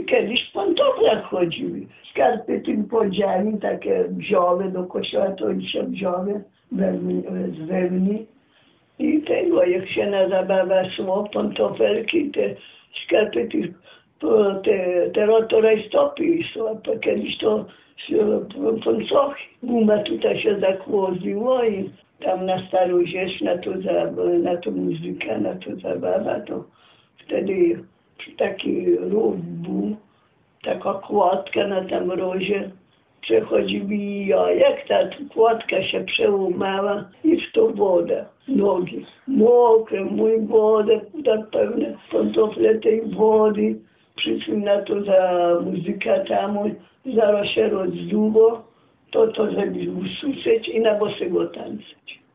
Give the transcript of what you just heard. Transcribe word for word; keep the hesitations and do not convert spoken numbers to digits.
kiedyś w pantoflach chodziły. Skarpety podziani, takie bziowe, do kościoła to dzisiaj bziowe, z wełny. I tego, jak się na zabawę szło, pantofelki, te skarpety, te, te rotorej stopy szło, to kiedyś to poncochy. Guma tutaj się zakłoziło i tam na starą rzecz, na tą, na tą muzykę, na tą zabawę, to wtedy taki ruch był, taka kładka na tam rozie. Przechodzili, a jak ta kładka się przełamała i w to woda, nogi mokre, mój wodę, tak pełne pantofle tej wody. Przyszli na to za muzyka tam, zaraz się rozduło, to to żeby ususzyć i na bosego tańczyć.